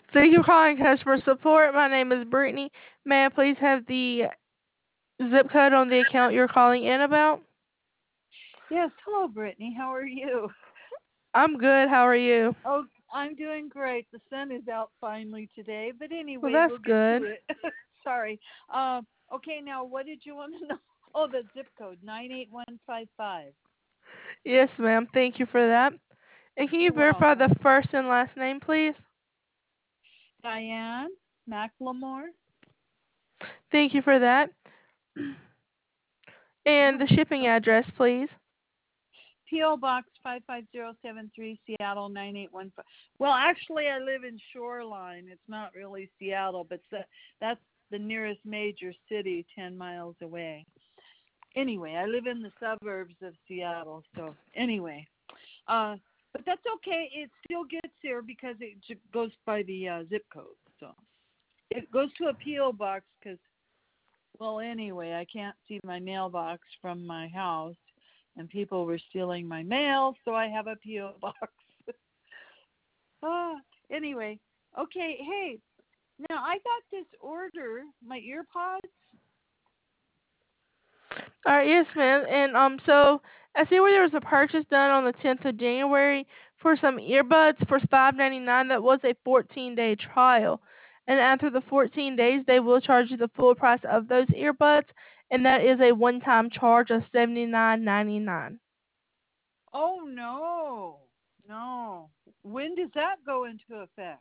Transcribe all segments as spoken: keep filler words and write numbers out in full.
Thank you for calling customer support. My name is Brittany. May I please have the zip code on the account you're calling in about? Yes, hello, Brittany. How are you? I'm good. How are you? Oh, I'm doing great. The sun is out finally today, but Well, anyway, that's we'll get to good. it. Sorry. Um, okay, now what did you want to know? Oh, the zip code nine eight one five five. Yes, ma'am. Thank you for that. And can you You're verify the welcome. first and last name, please? Diane McLemore. Thank you for that. And You're the shipping address, please. P O Box five five zero seven three, Seattle nine eight one five. Well, actually, I live in Shoreline. It's not really Seattle, but that's the nearest major city ten miles away. Anyway, I live in the suburbs of Seattle, so anyway, uh, but that's okay. It still gets there because it j- goes by the uh, zip code. So it goes to a P O box because, well, anyway, I can't see my mailbox from my house, and people were stealing my mail, so I have a P O box. ah, anyway, okay. Hey, now I got this order, my ear pods. All right, yes, ma'am. And um, so I see where there was a purchase done on the tenth of January for some earbuds for five ninety nine. That was a fourteen day trial, and after the fourteen days, they will charge you the full price of those earbuds, and that is a one time charge of seventy nine ninety nine. Oh no, no. When does that go into effect?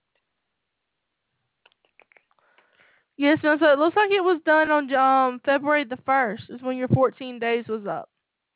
Yes, ma'am. So it looks like it was done on um February the first is when your fourteen days was up.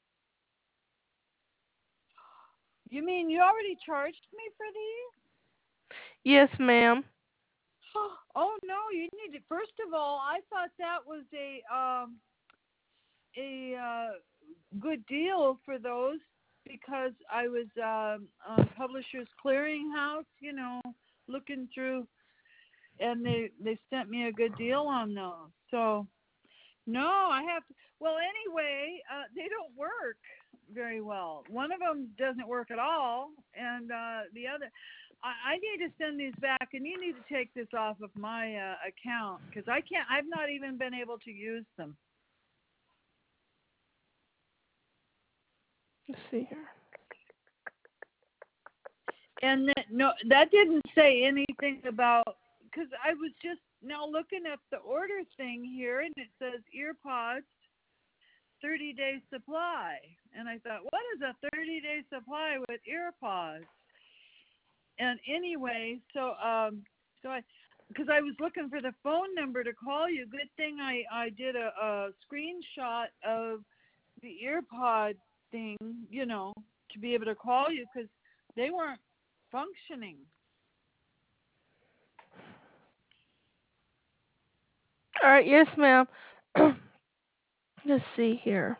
You mean you already charged me for these? Yes, ma'am. Oh no, you need to. First of all, I thought that was a um a uh, good deal for those because I was um, on Publishers Clearinghouse, you know, looking through, and they they sent me a good deal on those. So no, I have to. Well, anyway, uh, they don't work very well. One of them doesn't work at all, and uh, the other. I, I need to send these back, and you need to take this off of my uh, account because I can't. I've not even been able to use them. Let's see here. And that, no, that didn't say anything about because I was just now looking at the order thing here, and it says earpods thirty day supply, and I thought, what is a thirty day supply with earpods? And anyway, so um, so I because I was looking for the phone number to call you. Good thing I I did a, a screenshot of the earpod thing, you know, to be able to call you because they weren't functioning. All right, yes, ma'am. Let's see here.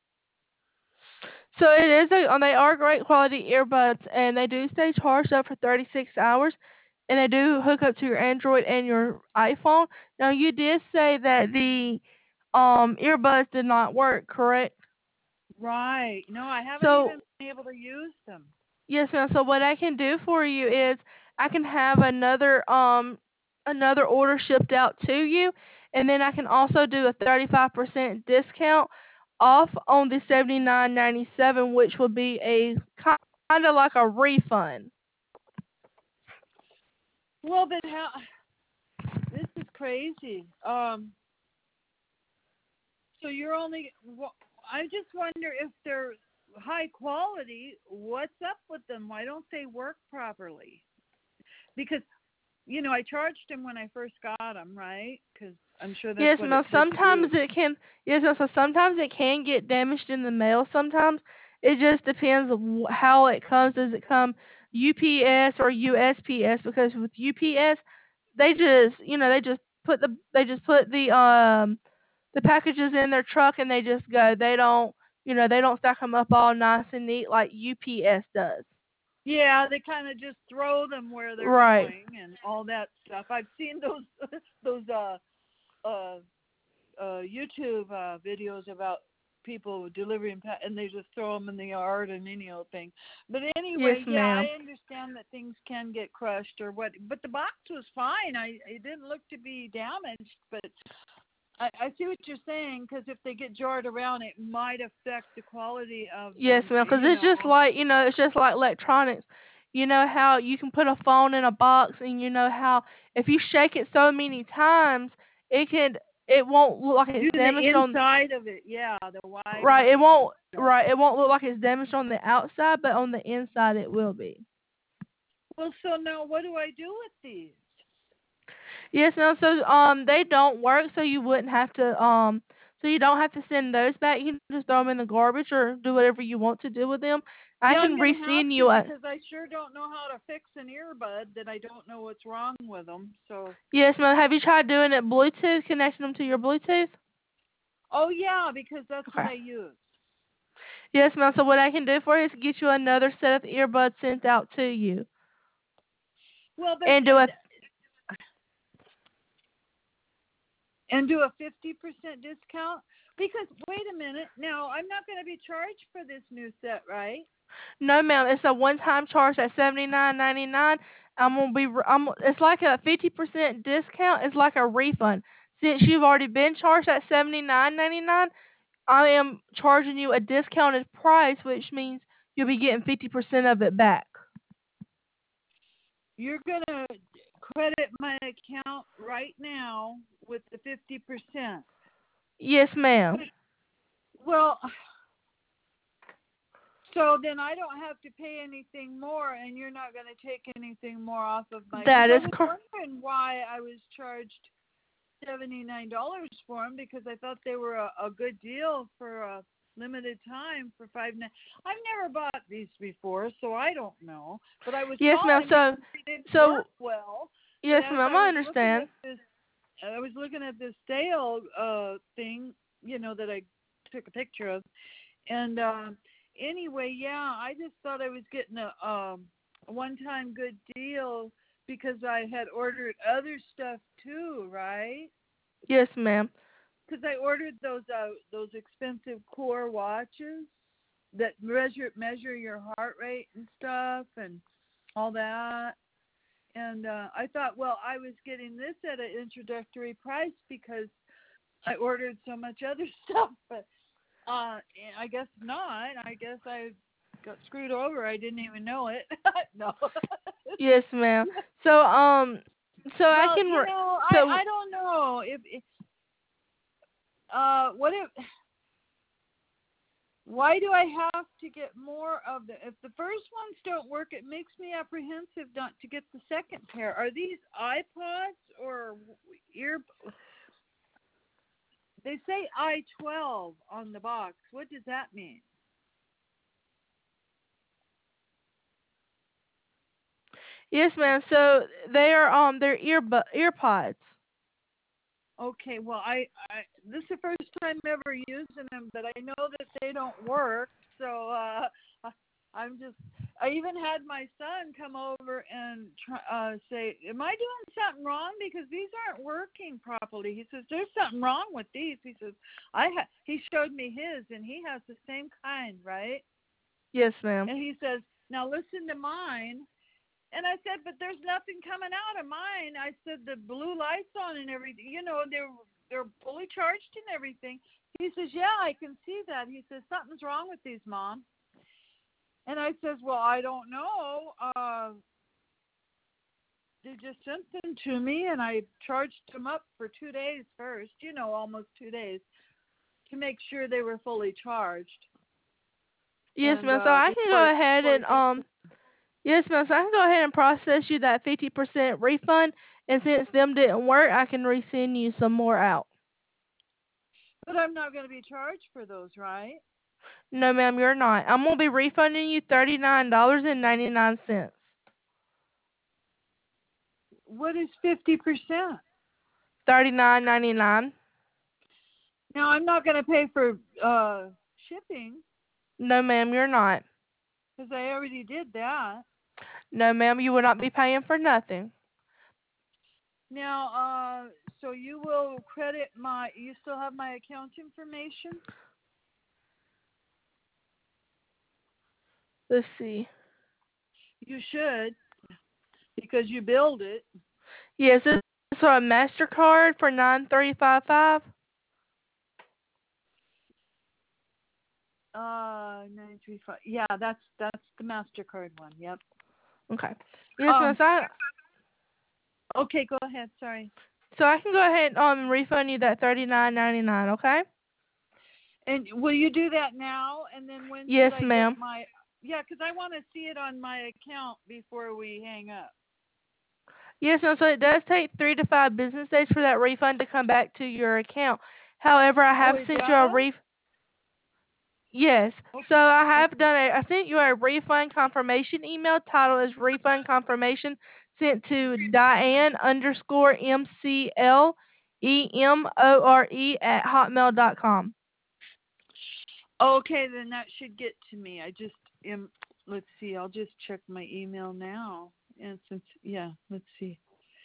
So it is a, they are great quality earbuds, and they do stay charged up for thirty-six hours, and they do hook up to your Android and your iPhone. Now you did say that the um earbuds did not work, correct? Right. No, I haven't So even been able to use them. yes, ma'am. So what I can do for you is I can have another um another order shipped out to you, and then I can also do a thirty-five percent discount off on the seventy-nine ninety-seven, which would be a kind of like a refund. Well, but how? This is crazy. Um. So you're only. I just wonder if they're high quality. What's up with them? Why don't they work properly? Because you know I charged them when I first got them, right? Because I'm sure that's Yes, what it ma'am. said to Sometimes do. it can. Yes, ma'am. So sometimes it can get damaged in the mail. Sometimes it just depends on wh- how it comes. Does it come U P S or U S P S? Because with U P S, they just you know they just put the they just put the um the packages in their truck and they just go. They don't you know they don't stack them up all nice and neat like U P S does. Yeah, they kind of just throw them where they're Right. going and all that stuff. I've seen those those uh uh uh YouTube uh videos about people delivering, pa- and they just throw them in the yard and any old thing. But Yes, anyway, yeah, ma'am. I understand that things can get crushed or what. But the box was fine. I it didn't look to be damaged, but I, I see what you're saying, because if they get jarred around, it might affect the quality of Yes, the, ma'am. Because you it's just know. like, you know, it's just like electronics. You know how you can put a phone in a box, and you know how if you shake it so many times, it can, it won't look like Do it's the damaged on, inside of it, yeah, the right, it wiring and won't, stuff. right, it won't look like it's damaged on the outside, but on the inside it will be. Well, so now what do I do with these? Yes, ma'am. So um, they don't work, so you wouldn't have to um, so you don't have to send those back. You can just throw them in the garbage or do whatever you want to do with them. I Yeah, I'm can gonna have resend to, you a. because I sure don't know how to fix an earbud that I don't know what's wrong with them. So. Yes, ma'am. Have you tried doing it Bluetooth, connecting them to your Bluetooth? Oh yeah, because that's what Okay. I use. Yes, ma'am. So what I can do for you is get you another set of earbuds sent out to you, Well, but and do a. and do a fifty percent discount, because wait a minute, now I'm not going to be charged for this new set, right? No, ma'am. It's a one-time charge at seventy-nine ninety-nine. I'm gonna be. I'm. It's like a fifty percent discount. It's like a refund. Since you've already been charged at seventy-nine ninety-nine, I am charging you a discounted price, which means you'll be getting fifty percent of it back. You're going to credit my account right now with the fifty percent. Yes, ma'am. Well, so then I don't have to pay anything more, and you're not going to take anything more off of my. Because That I is was correct. wondering why I was charged seventy-nine dollars for them, because I thought they were a, a good deal for a limited time for five. Ni- I've never bought these before, so I don't know. But I was Yes, ma'am. calling So, because they didn't so work well. But yes, as ma'am. I I was looking understand. at this, I was looking at this sale uh, thing, you know, that I took a picture of, and um, anyway, yeah, I just thought I was getting a, um, a one-time good deal because I had ordered other stuff too, right? Yes, ma'am. Because I ordered those uh, those expensive core watches that measure measure your heart rate and stuff and all that. And uh, I thought, well, I was getting this at an introductory price because I ordered so much other stuff, but uh, I guess not. I guess I got screwed over. I didn't even know it. No. Yes, ma'am. So, um, so I Well, can. you Re- know, so I I don't know if, if uh what if. Why do I have to get more of the? If the first ones don't work, it makes me apprehensive not to get the second pair. Are these iPods or ear? They say I twelve on the box. What does that mean? yes, ma'am. So they are um they're earbu- earpods. Okay, well, I, I this is the first time ever using them, but I know that they don't work. So uh, I- I'm just. I even had my son come over and try, uh, say, "Am I doing something wrong? Because these aren't working properly." He says, "There's something wrong with these." He says, "I ha-" He showed me his, and he has the same kind, right? Yes, ma'am. And he says, "Now listen to mine." And I said, "But there's nothing coming out of mine." I said, "The blue lights on and everything, you know, they're they're fully charged and everything." He says, "Yeah, I can see that." He says, "Something's wrong with these, Mom." And I says, "Well, I don't know. Uh, they just sent them to me, and I charged them up for two days first, you know, almost two days, to make sure they were fully charged." Yes, And ma'am. So uh, I can before go ahead before and he, um yes, ma'am. So I can go ahead and process you that fifty percent refund, and since them didn't work, I can resend you some more out. but I'm not going to be charged for those, right? No, ma'am, you're not. I'm gonna be refunding you thirty nine dollars and ninety nine cents. What is fifty percent? Thirty nine ninety nine. Now I'm not going to pay for uh, shipping No, ma'am, you're not. because I already did that. No, ma'am, you will not be paying for nothing. Now, uh, so you will credit my. You still have my account information? Let's see. You should because you build it. Yes, this is for a MasterCard for nine three five five. Uh, nine three five. Yeah, that's that's the Mastercard one. Yep. Okay. Yes, ma'am. Um. So I, Okay, go ahead. Sorry. so I can go ahead and um refund you that thirty nine ninety nine. Okay. And will you do that now? And then when should Yes, I get ma'am. my? Yeah, because I want to see it on my account before we hang up. Yes, ma'am. So it does take three to five business days for that refund to come back to your account. However, I Oh, have it sent you a does. ref. Yes. Okay. So I have Okay. done a. I sent you a refund confirmation email. Title is refund confirmation sent to Diane underscore M C L E M O R E at hotmail dot com. Okay, then that should get to me. I just am. Let's see. I'll just check my email now. And since yeah, let's see.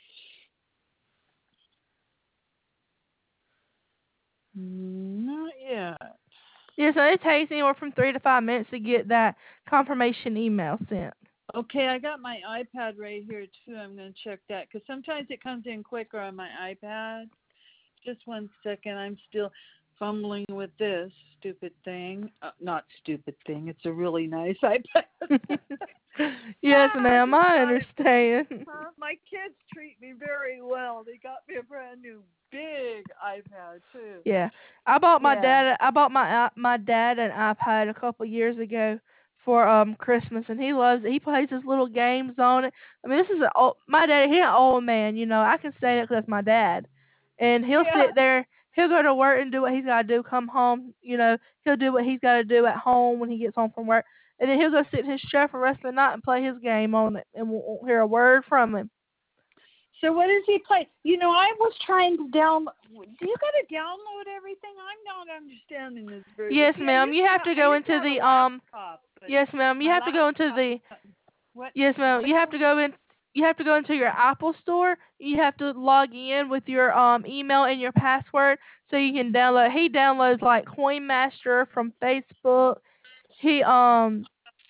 Not yet. Yes, so it takes anywhere from three to five minutes to get that confirmation email sent. Okay, I got my iPad right here too. I'm going to check that because sometimes it comes in quicker on my iPad. Just one second. I'm still fumbling with this stupid thing. Uh, not stupid thing. It's a really nice iPad. Yes, ah, I ma'am, just I got it. understand. Huh? My kids treat me very well. They got me a brand new big iPad too. Yeah, I bought my Yeah. dad. I bought my i- my dad an iPad a couple years ago for um Christmas, and he loves it. He plays his little games on it. I mean, this is a old, my dad. He's an old man, you know. I can say that because that's my dad, and he'll Yeah. sit there. He'll go to work and do what he's got to do. Come home, you know. He'll do what he's got to do at home when he gets home from work, and then he'll go sit in his chair for the rest of the night and play his game on it, and we won't hear a word from him. So what does he play? You know, I was trying to download. Do you got to download everything? I'm not understanding this very well. Yes, See, I ma'am. used You to have have. to I go used to into have a the um. laptop, but Yes, ma'am. You my have to go into laptop. the What? Yes, ma'am. What You have now? to go in. You have to go into your Apple Store. You have to log in with your um email and your password so you can download. He downloads like Coin Master from Facebook. He um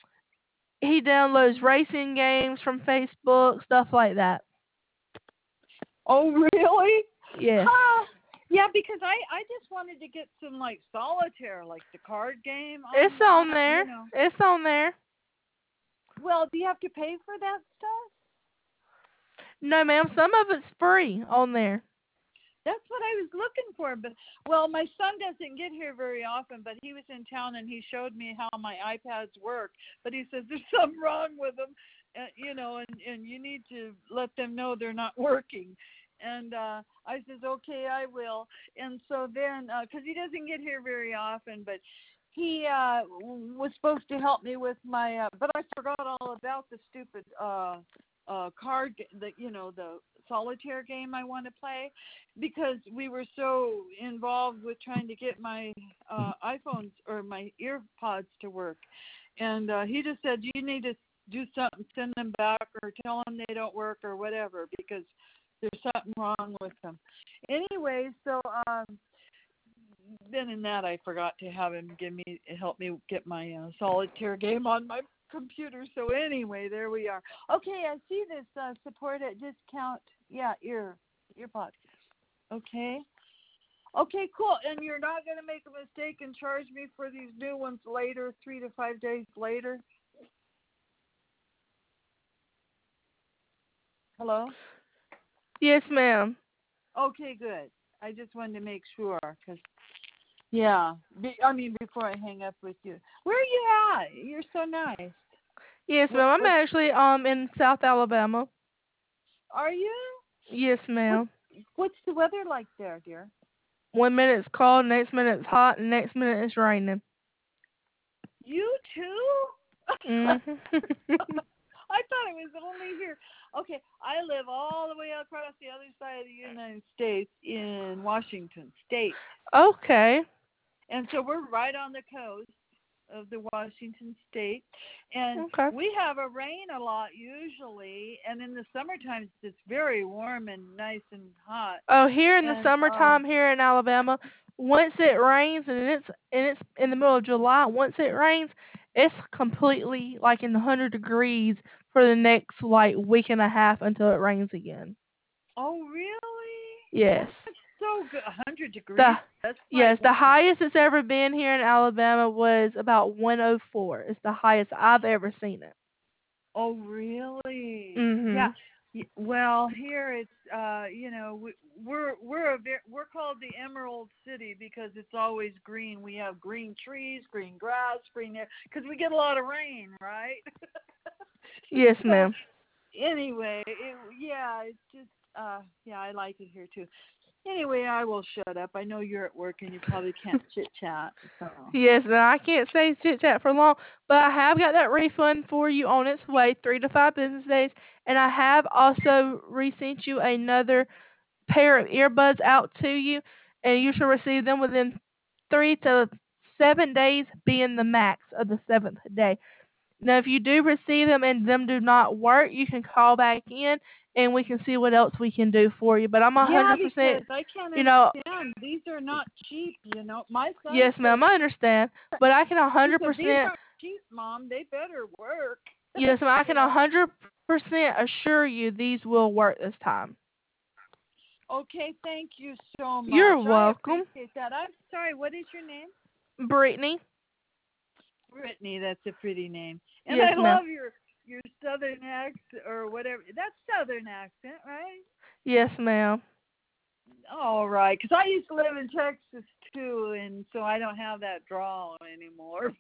he downloads racing games from Facebook, stuff like that. Oh, really? Yes. Huh. Yeah, because I I just wanted to get some like solitaire, like the card game It's on on on you there. know. It's on there. Well, do you have to pay for that stuff? No, ma'am. Some of it's free on there. That's what I was looking for. But well, my son doesn't get here very often, but he was in town and he showed me how my iPads work. But he says there's something wrong with them, uh, you know, and and you need to let them know they're not working. And uh I says, okay, I will. And so then, because he doesn't get here very often, but he uh was supposed to help me with my, uh, but I forgot all about the stupid uh uh card, ga- the you know the solitaire game I want to play, because we were so involved with trying to get my uh iPhones or my earpods to work. And uh he just said you need to do something, send them back or tell them they don't work or whatever, because there's something wrong with them. Anyway, so um then in that I forgot to have him give me help me get my uh, solitaire game on my computer. So anyway, there we are. Okay, I see this uh, support at discount. Yeah, ear earpods. Okay. Okay, cool. And you're not going to make a mistake and charge me for these new ones later, three to five days later. Hello. Yes, ma'am. Okay, good. I just wanted to make sure, because yeah, be, I mean before I hang up with you. Where are you at? You're so nice. Yes, What ma'am. I'm what actually um in South Alabama. are you? Yes, What ma'am. what's the weather like there, dear? One minute it's cold, next minute it's hot, and next minute it's raining. You too? Mhm. I thought it was only here. Okay, I live all the way across the other side of the United States in Washington State. Okay. And so we're right on the coast of the Washington State. And Okay. we have a rain a lot usually, and in the summertime it's very warm and nice and hot. Oh, here in the And um summertime here in Alabama, once it rains and it's and it's in the middle of July, once it rains, It's completely like in one hundred degrees for the next like week and a half until it rains again. Oh, really? Yes. That's so good. one hundred The degrees? That's like yes, the highest it's ever been here in Alabama was about one oh four. It's the highest I've ever seen it. Oh, really? Yeah. Mhm. Y- Well, here it's uh, you know, we, we're we're a ve- we're called the Emerald City because it's always green. We have green trees, green grass, green air because we get a lot of rain, right? Yes, So ma'am. anyway, it, yeah, it's just uh, yeah, I like it here too. Anyway, I will shut up. I know you're at work and you probably can't chit chat. So. Yes, and I can't say chit chat for long, but I have got that refund for you on its way, three to five business days, and I have also resent you another pair of earbuds out to you, and you should receive them within three to seven days, being the max of the seventh day. Now, if you do receive them and them do not work, you can call back in, and we can see what else we can do for you. But I'm a Yeah, hundred because percent, I can't you know, understand. These are not cheap, you know. My son yes, says ma'am, I understand, but I can a he hundred said these percent, aren't cheap, Mom. They better work. yes, ma'am, I You can a know. hundred percent assure you these will work this time. Okay, thank you so You're much. I welcome, appreciate that. I'm sorry. What is your name? Brittany. Brittany. That's a pretty name. And Yes, I ma'am. love your your southern accent or whatever. That's southern accent, right? Yes, ma'am. All right, because I used to live in Texas too, and so I don't have that drawl anymore.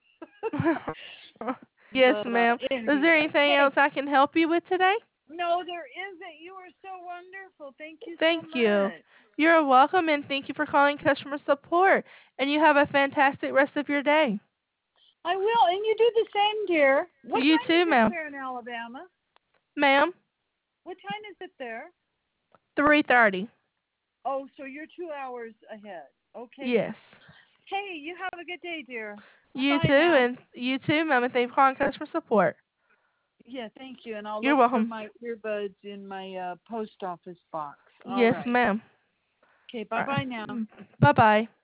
Yes, But uh, ma'am. Is there anyway, anything hey, else I can help you with today? no, there isn't. You are so wonderful. Thank you so Thank you. much. You're welcome, and thank you for calling customer support. And you have a fantastic rest of your day. I will, and you do the same, dear. What You time too, is it ma'am. there in Alabama? Ma'am, What time is it there? three thirty. Oh, so you're two hours ahead. Okay. Yes. Hey, you have a good day, dear. Bye You bye too, now. and you too, ma'am, and thank you for calling customer support. Yeah, thank you. And I'll You're look for welcome. my earbuds in my uh, post office box. All Yes, right. ma'am. Okay, All bye bye now. right. Bye-bye.